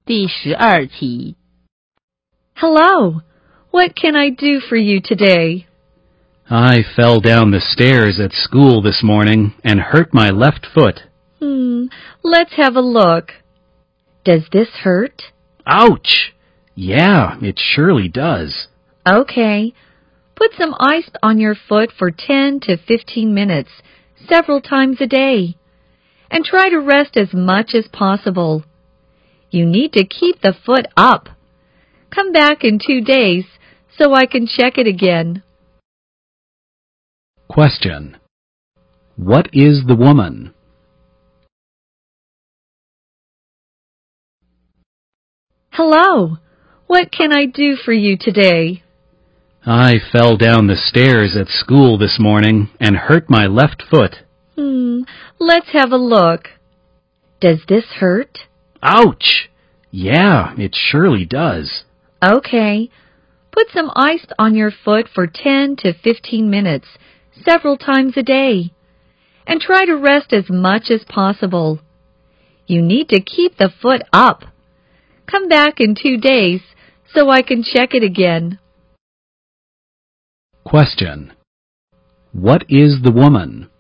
第12题 Hello, what can I do for you today? I fell down the stairs at school this morning and hurt my left foot. Let's have a look. Does this hurt? Ouch! Yeah, it surely does. Okay. Put some ice on your foot for 10 to 15 minutes, several times a day. And try to rest as much as possible. You need to keep the foot up. Come back in 2 days so I can check it again. Question. What is the woman? Hello, what can I do for you today? I fell down the stairs at school this morning and hurt my left foot. Let's have a look. Does this hurt? Ouch! Yeah, it surely does. Okay. Put some ice on your foot for 10 to 15 minutes, several times a day. And try to rest as much as possible. You need to keep the foot up. Come back in 2 days so I can check it again. Question. What is the woman?